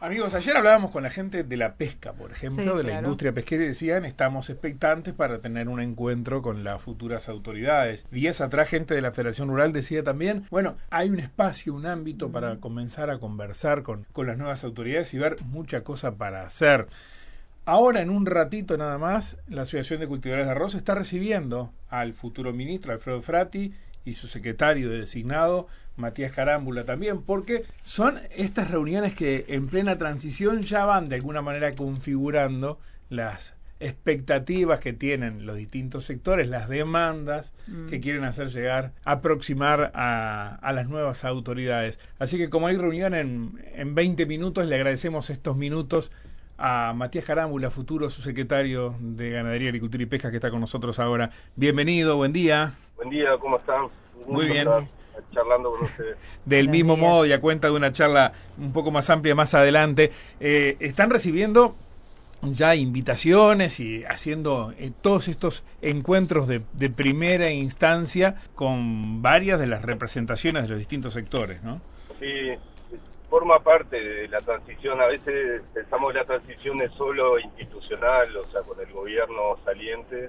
Amigos, ayer hablábamos con la gente de la pesca, por ejemplo, Sí, de la claro. industria pesquera, y decían, estamos expectantes para tener un encuentro con las futuras autoridades. Días atrás, gente de la Federación Rural decía también, bueno, hay un espacio, un ámbito para comenzar a conversar con las nuevas autoridades y ver mucha cosa para hacer. Ahora, en un ratito nada más, la Asociación de Cultivadores de Arroz está recibiendo al futuro ministro, Alfredo Frati, y su secretario designado, Matías Carámbula, también, porque son estas reuniones que en plena transición ya van de alguna manera configurando las expectativas que tienen los distintos sectores, las demandas que quieren hacer llegar, aproximar a las nuevas autoridades. Así que como hay reunión en 20 minutos, le agradecemos estos minutos a Matías Carámbula, futuro subsecretario de Ganadería, Agricultura y Pesca, que está con nosotros ahora. Bienvenido, buen día. Buen día, ¿cómo están? Muy bien. Estar charlando con ustedes. Del Buenos mismo días. modo, y a cuenta de una charla un poco más amplia más adelante, están recibiendo ya invitaciones y haciendo todos estos encuentros de primera instancia con varias de las representaciones de los distintos sectores, ¿no? Sí, forma parte de la transición. A veces pensamos que la transición es solo institucional, o sea, con el gobierno saliente,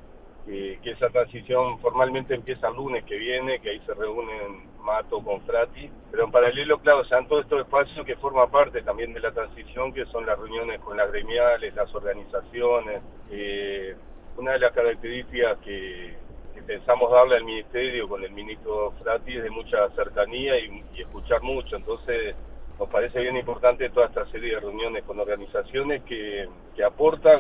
que esa transición formalmente empieza el lunes que viene, que ahí se reúnen Mato con Frati, pero en paralelo, claro, se dan todos estos espacios que forman parte también de la transición, que son las reuniones con las gremiales, las organizaciones. Una de las características que pensamos darle al ministerio con el ministro Frati es de mucha cercanía y escuchar mucho. Entonces nos parece bien importante toda esta serie de reuniones con organizaciones que aportan,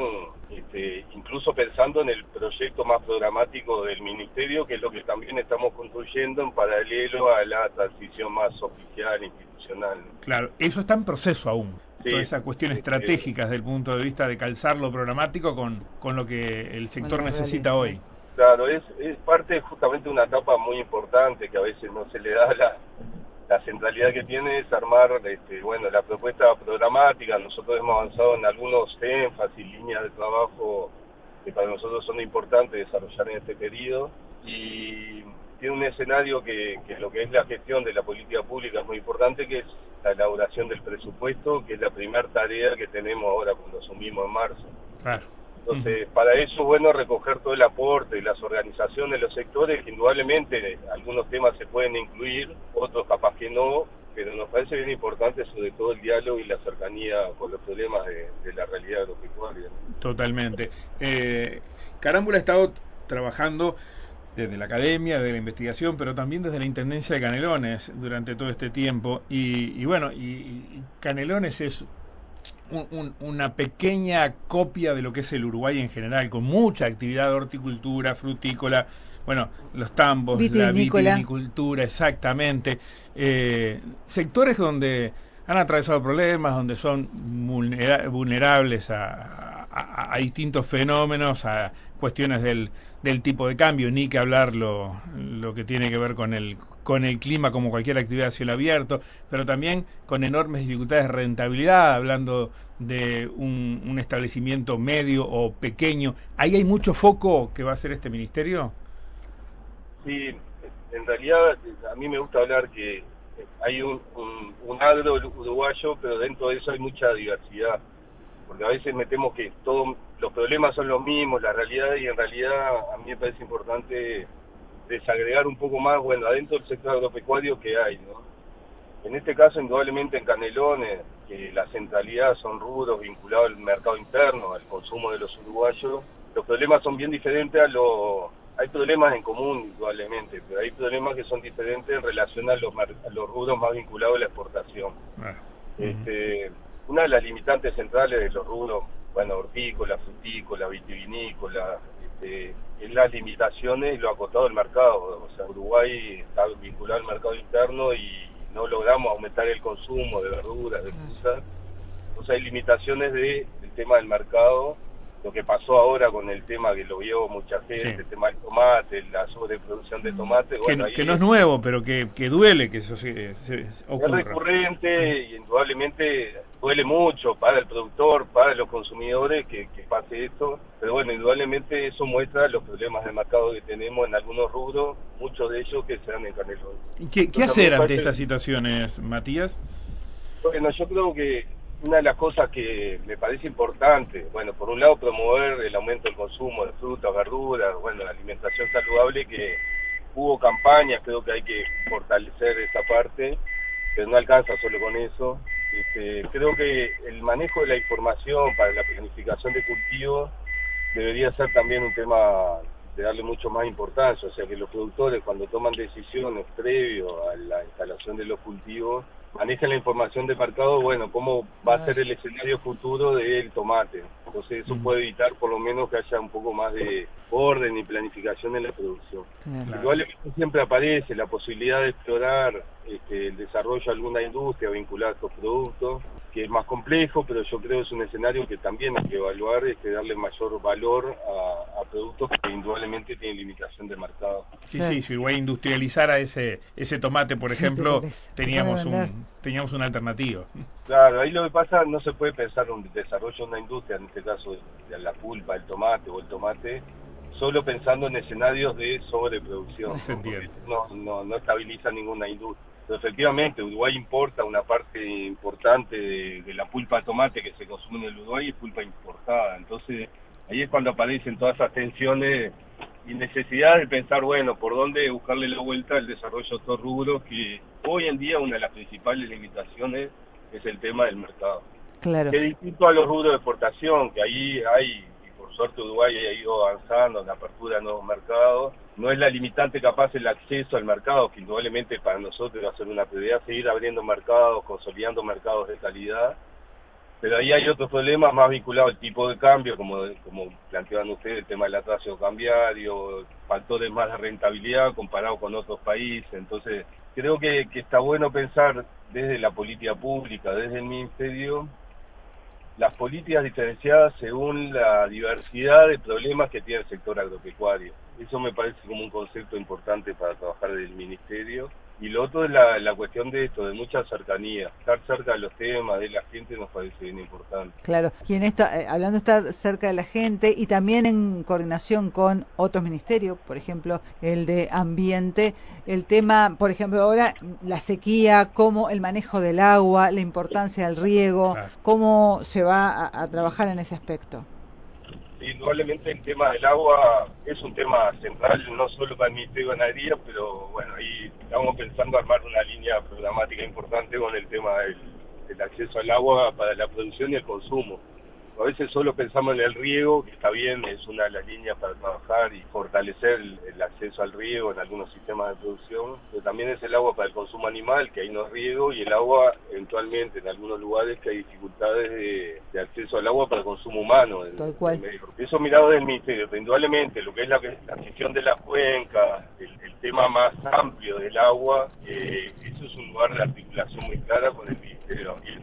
incluso pensando en el proyecto más programático del ministerio, que es lo que también estamos construyendo en paralelo a la transición más oficial, institucional. Claro, eso está en proceso aún. Sí, Toda esa cuestión estratégica desde el punto de vista de calzar lo programático con lo que el sector Con la necesita realidad. hoy. Claro, es parte justamente de una etapa muy importante que a veces no se le da la centralidad que tiene, es armar la propuesta programática. Nosotros hemos avanzado en algunos énfasis, líneas de trabajo que para nosotros son importantes desarrollar en este periodo, y tiene un escenario que lo que es la gestión de la política pública es muy importante, que es la elaboración del presupuesto, que es la primera tarea que tenemos ahora cuando asumimos en marzo. Claro. Entonces, para eso es bueno recoger todo el aporte de las organizaciones, los sectores, que indudablemente algunos temas se pueden incluir, otros capaz que no, pero nos parece bien importante sobre todo el diálogo y la cercanía con los problemas de la realidad agropecuaria. Totalmente. Carámbula ha estado trabajando desde la academia, desde la investigación, pero también desde la Intendencia de Canelones durante todo este tiempo. Y Canelones es una pequeña copia de lo que es el Uruguay en general, con mucha actividad de horticultura, frutícola, bueno, los tambos, la vitivinicultura, exactamente. Sectores donde han atravesado problemas, donde son vulnerables a distintos fenómenos, a cuestiones del tipo de cambio, ni que hablar lo que tiene que ver con el clima, como cualquier actividad a cielo abierto, pero también con enormes dificultades de rentabilidad, hablando de un establecimiento medio o pequeño. ¿Ahí hay mucho foco que va a hacer este ministerio? Sí, en realidad a mí me gusta hablar que hay un agro uruguayo, pero dentro de eso hay mucha diversidad, porque a veces metemos que todos los problemas son los mismos, la realidad, y en realidad a mí me parece importante desagregar un poco más, bueno, adentro del sector agropecuario que hay, ¿no? En este caso, indudablemente en Canelones, que la centralidad son rubros vinculados al mercado interno, al consumo de los uruguayos, los problemas son bien diferentes hay problemas en común, indudablemente, pero hay problemas que son diferentes en relación a los rubros más vinculados a la exportación. Una de las limitantes centrales de los rubros, bueno, hortícola, frutícola, vitivinícola, es las limitaciones y lo acotado del mercado. O sea, Uruguay está vinculado al mercado interno y no logramos aumentar el consumo de verduras, de frutas. Entonces hay limitaciones del tema del mercado. Lo que pasó ahora con el tema que lo vio mucha gente, sí, el tema del tomate, la sobreproducción de tomate. Bueno, que no es nuevo, pero que duele que eso se ocurra. Es recurrente y indudablemente duele mucho para el productor, para los consumidores que pase esto. Pero bueno, indudablemente eso muestra los problemas de mercado que tenemos en algunos rubros, muchos de ellos que se dan en Canelones. ¿Qué hacer ante estas situaciones, Matías? Bueno, yo creo que una de las cosas que me parece importante, bueno, por un lado promover el aumento del consumo de frutas, verduras, bueno, la alimentación saludable, que hubo campañas, creo que hay que fortalecer esa parte, pero no alcanza solo con eso. Creo que el manejo de la información para la planificación de cultivos debería ser también un tema de darle mucho más importancia, o sea que los productores cuando toman decisiones previo a la instalación de los cultivos manejen la información de mercado, bueno, cómo va a ser el escenario futuro del tomate. Entonces eso puede evitar por lo menos que haya un poco más de orden y planificación en la producción. Claro. Igualmente siempre aparece la posibilidad de explorar el desarrollo de alguna industria vinculada a estos productos, que es más complejo, pero yo creo que es un escenario que también hay que evaluar, darle mayor valor a productos que indudablemente tienen limitación de mercado. Sí, claro. Sí, si Uruguay industrializara ese tomate, por ejemplo, teníamos una alternativa. Claro, ahí lo que pasa, no se puede pensar en un desarrollo de una industria, en este caso de la pulpa, el tomate o el tomate, solo pensando en escenarios de sobreproducción. Se entiende. No estabiliza ninguna industria. Pero efectivamente, Uruguay importa una parte importante de la pulpa de tomate que se consume en el Uruguay, es pulpa importada. Entonces, ahí es cuando aparecen todas esas tensiones y necesidad de pensar, bueno, por dónde buscarle la vuelta al desarrollo de estos rubros, que hoy en día una de las principales limitaciones es el tema del mercado. Claro. Que es distinto a los rubros de exportación, que ahí hay, y por suerte Uruguay ha ido avanzando en la apertura de nuevos mercados. No es la limitante capaz el acceso al mercado, que indudablemente para nosotros va a ser una prioridad seguir abriendo mercados, consolidando mercados de calidad. Pero ahí hay otros problemas más vinculados al tipo de cambio, como planteaban ustedes, el tema del atraso cambiario, factores más de rentabilidad comparado con otros países. Entonces, creo que está bueno pensar desde la política pública, desde el Ministerio, las políticas diferenciadas según la diversidad de problemas que tiene el sector agropecuario. Eso me parece como un concepto importante para trabajar desde el Ministerio. Y lo otro es la cuestión de esto, de mucha cercanía. Estar cerca de los temas, de la gente, nos parece bien importante. Claro, y en hablando de estar cerca de la gente y también en coordinación con otros ministerios, por ejemplo, el de Ambiente, el tema, por ejemplo, ahora la sequía, cómo el manejo del agua, la importancia del riego, claro. ¿Cómo se va a trabajar en ese aspecto? Indudablemente el tema del agua es un tema central, no solo para el Ministerio de Ganadería, pero bueno, ahí estamos pensando armar una línea programática importante con el tema del acceso al agua para la producción y el consumo. A veces solo pensamos en el riego, que está bien, es una de las líneas para trabajar y fortalecer el acceso al riego en algunos sistemas de producción, pero también es el agua para el consumo animal, que ahí no es riego, y el agua eventualmente en algunos lugares que hay dificultades de acceso al agua para el consumo humano. Tal cual. Eso mirado del Ministerio, pero indudablemente lo que es la gestión de las cuencas, el tema más amplio del agua, eso es un lugar de articulación muy clara con el Ministerio de Ambiente.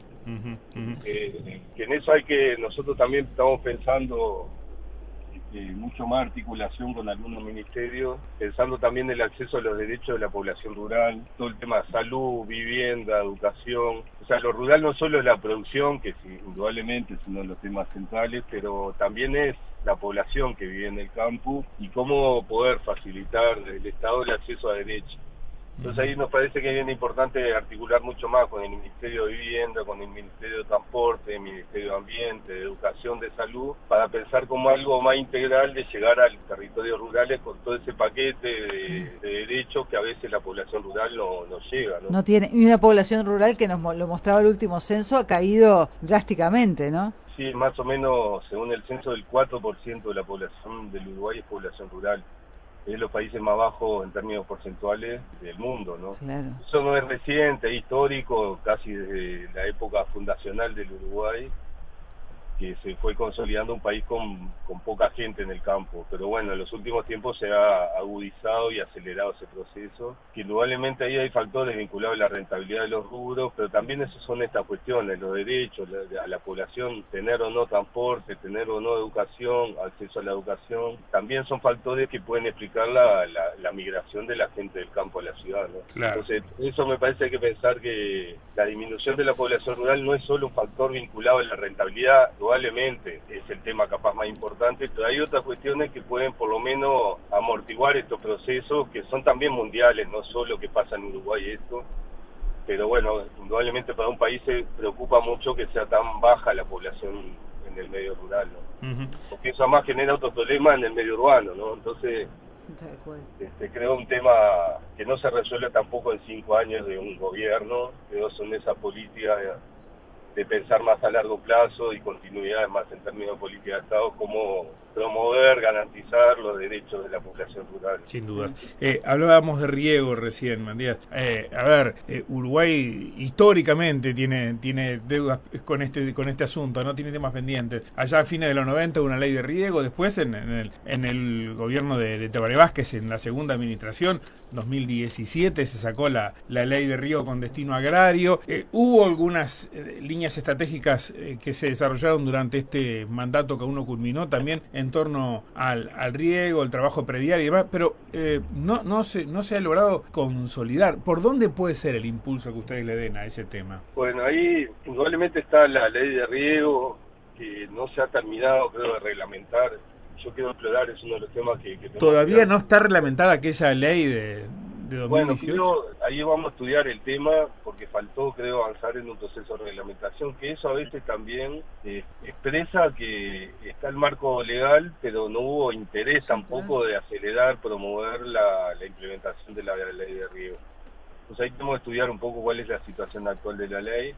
Que en eso nosotros también estamos pensando mucho más articulación con algunos ministerios, pensando también el acceso a los derechos de la población rural, todo el tema de salud, vivienda, educación. O sea, lo rural no solo es la producción, que indudablemente es uno de los temas centrales, pero también es la población que vive en el campo y cómo poder facilitar del Estado el acceso a derechos. Entonces ahí nos parece que es bien importante articular mucho más con el Ministerio de Vivienda, con el Ministerio de Transporte, el Ministerio de Ambiente, de Educación, de Salud, para pensar como algo más integral de llegar a los territorios rurales con todo ese paquete de derechos que a veces la población rural no llega, ¿no? No tiene, y una población rural que lo mostraba el último censo ha caído drásticamente, ¿no? Sí, más o menos, según el censo, del 4% de la población del Uruguay es población rural. Es los países más bajos en términos porcentuales del mundo, ¿no? Claro. Eso no es reciente, es histórico, casi desde la época fundacional del Uruguay, que se fue consolidando un país con poca gente en el campo. Pero bueno, en los últimos tiempos se ha agudizado y acelerado ese proceso, que indudablemente ahí hay factores vinculados a la rentabilidad de los rubros, pero también esas son estas cuestiones, los derechos a la población, tener o no transporte, tener o no educación, acceso a la educación, también son factores que pueden explicar la migración de la gente del campo a la ciudad, ¿no? Claro. Entonces, eso me parece que pensar que la disminución de la población rural no es solo un factor vinculado a la rentabilidad, probablemente es el tema capaz más importante, pero hay otras cuestiones que pueden por lo menos amortiguar estos procesos que son también mundiales, no solo que pasa en Uruguay esto, pero bueno, indudablemente para un país se preocupa mucho que sea tan baja la población en el medio rural, ¿no? Porque eso además genera otro problema en el medio urbano, ¿no? Entonces, creo un tema que no se resuelve tampoco en 5 años de un gobierno, creo son esas políticas de pensar más a largo plazo y continuidad más en términos de política de Estado, como promover, garantizar los derechos de la población rural. Sin dudas. Hablábamos de riego recién, Matías. Uruguay históricamente tiene deudas con este asunto, no tiene temas pendientes. Allá a fines de los 90 una ley de riego, después en el gobierno de Tabaré Vázquez, en la segunda administración, 2017, se sacó la ley de riego con destino agrario. Hubo algunas líneas estratégicas que se desarrollaron durante este mandato que aún no culminó, también en torno al riego, el trabajo predial y demás, pero no se ha logrado consolidar. ¿Por dónde puede ser el impulso que ustedes le den a ese tema? Bueno, ahí indudablemente está la ley de riego, que no se ha terminado, creo, de reglamentar. Yo quiero explorar, es uno de los temas que ¿Todavía no está reglamentada aquella ley de 2018? Bueno, ahí vamos a estudiar el tema, porque faltó, creo, avanzar en un proceso de reglamentación, que eso a veces también expresa que está el marco legal, pero no hubo interés tampoco de acelerar, promover la implementación de la ley de riego. Pues ahí tenemos que estudiar un poco cuál es la situación actual de la ley.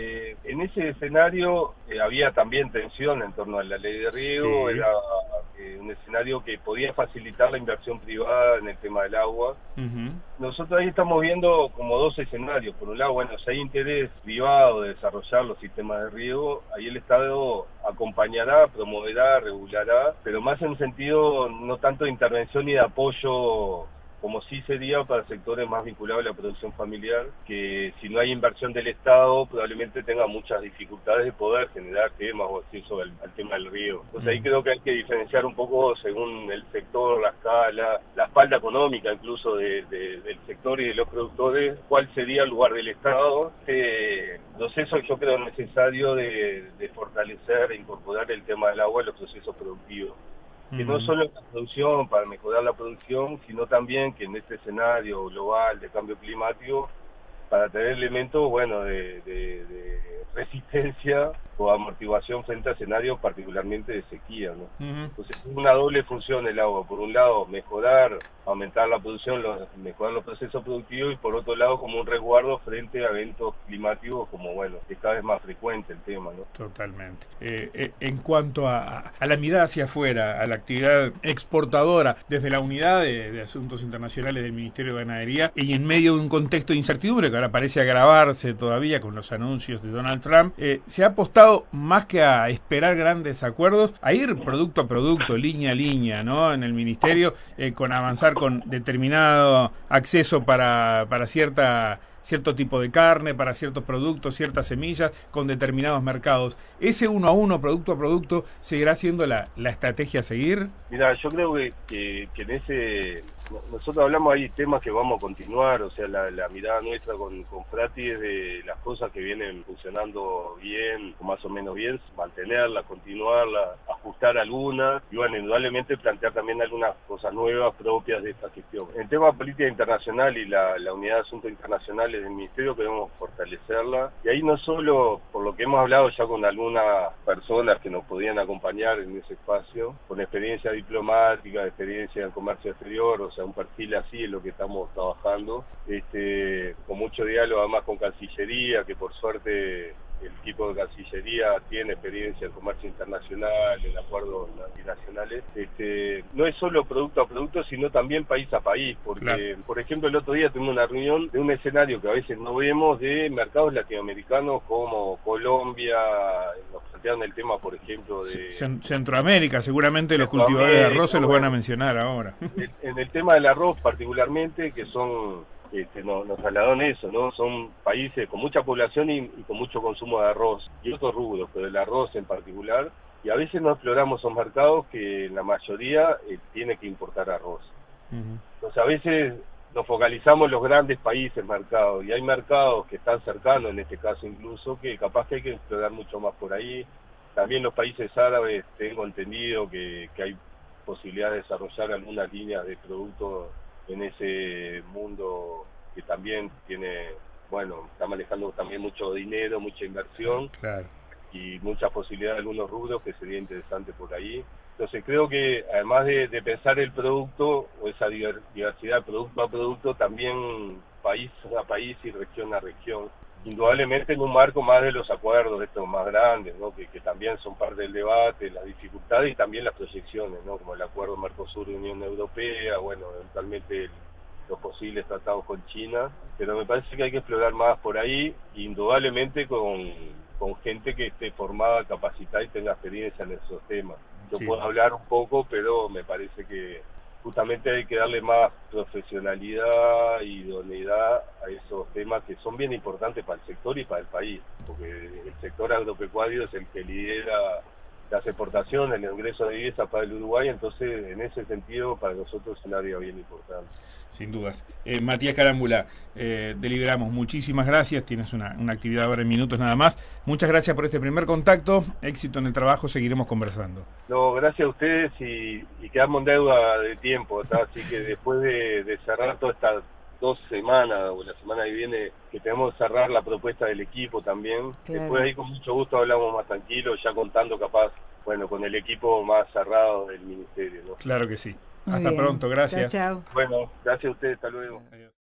En ese escenario había también tensión en torno a la ley de riego, sí. Era un escenario que podía facilitar la inversión privada en el tema del agua. Nosotros ahí estamos viendo como dos escenarios. Por un lado, bueno, si hay interés privado de desarrollar los sistemas de riego, ahí el Estado acompañará, promoverá, regulará, pero más en un sentido no tanto de intervención ni de apoyo, como sí sería para sectores más vinculados a la producción familiar, que si no hay inversión del Estado probablemente tenga muchas dificultades de poder generar temas o acceso al tema del riego. Entonces ahí creo que hay que diferenciar un poco según el sector, la escala, la espalda económica incluso del sector y de los productores, cuál sería el lugar del Estado. Proceso yo creo necesario de fortalecer e incorporar el tema del agua en los procesos productivos. Que no solo la producción, para mejorar la producción, sino también que en este escenario global de cambio climático, para tener elementos, bueno, de resistencia o amortiguación frente a escenarios particularmente de sequía, ¿no? Entonces es una doble función el agua. Por un lado, mejorar, aumentar la producción, mejorar los procesos productivos, y por otro lado, como un resguardo frente a eventos climáticos, como, bueno, es cada vez más frecuente el tema, ¿no? Totalmente. En cuanto a la mirada hacia afuera, a la actividad exportadora desde la unidad de asuntos internacionales del Ministerio de Ganadería, y en medio de un contexto de incertidumbre que ahora parece agravarse todavía con los anuncios de Donald Trump, se ha apostado más que a esperar grandes acuerdos, a ir producto a producto, línea a línea, ¿no? En el Ministerio, con avanzar con determinado acceso para cierto tipo de carne, para ciertos productos, ciertas semillas, con determinados mercados. ¿Ese uno a uno, producto a producto, seguirá siendo la estrategia a seguir? Mira, yo creo que en ese... Nosotros hablamos, hay temas que vamos a continuar, o sea, la mirada nuestra con Frati es de las cosas que vienen funcionando bien, o más o menos bien, mantenerlas, continuarlas, ajustar algunas, y bueno, indudablemente plantear también algunas cosas nuevas propias de esta gestión. En el tema de política internacional y la unidad de asuntos internacionales del Ministerio queremos fortalecerla, y ahí no solo, por lo que hemos hablado ya con algunas personas que nos podían acompañar en ese espacio, con experiencia diplomática, experiencia en comercio exterior, o sea, un perfil así es lo que estamos trabajando, con mucho diálogo además con Cancillería, que por suerte el equipo de Cancillería tiene experiencia en comercio internacional, en acuerdos multinacionales. No es solo producto a producto, sino también país a país, porque, claro, por ejemplo, el otro día tuvimos una reunión de un escenario que a veces no vemos de mercados latinoamericanos como Colombia, nos plantearon el tema, por ejemplo, de Centroamérica, seguramente los cultivadores de arroz se los van a mencionar ahora. En el tema del arroz particularmente, que son... nos trasladaron eso, ¿no? Son países con mucha población y con mucho consumo de arroz y otros rubros, pero el arroz en particular, y a veces no exploramos esos mercados que la mayoría tiene que importar arroz. Entonces a veces nos focalizamos en los grandes países mercados, y hay mercados que están cercanos, en este caso incluso, que capaz que hay que explorar mucho más por ahí. También los países árabes, tengo entendido que hay posibilidad de desarrollar algunas líneas de productos en ese mundo que también tiene bueno, está manejando también mucho dinero, mucha inversión. Claro. Y muchas posibilidades de algunos rubros que sería interesante por ahí. Entonces creo que además de pensar el producto o esa diversidad producto a producto, también país a país y región a región, indudablemente en un marco más de los acuerdos estos más grandes, ¿no? que también son parte del debate, las dificultades y también las proyecciones, ¿no? Como el acuerdo Mercosur-Unión Europea, bueno, eventualmente los posibles tratados con China, pero me parece que hay que explorar más por ahí, indudablemente con gente que esté formada, capacitada y tenga experiencia en esos temas. Yo puedo hablar un poco, pero me parece que justamente hay que darle más profesionalidad y idoneidad a esos temas que son bien importantes para el sector y para el país, porque el sector agropecuario es el que lidera las exportaciones, el ingreso de divisas para el Uruguay, entonces en ese sentido para nosotros es un área bien importante. Sin dudas. Matías Carámbula, deliberamos. Muchísimas gracias. Tienes una actividad ahora en minutos nada más. Muchas gracias por este primer contacto. Éxito en el trabajo. Seguiremos conversando. No, gracias a ustedes y quedamos en deuda de tiempo, ¿tá? Así que después de cerrar todas estas 2 semanas o la semana que viene, que tenemos que cerrar la propuesta del equipo también. Claro. Después ahí con mucho gusto hablamos más tranquilos, ya contando capaz, bueno, con el equipo más cerrado del ministerio, ¿no? Claro que sí. Muy Hasta bien. pronto, gracias. Chao, chao. Bueno, gracias a ustedes, hasta luego. Adiós.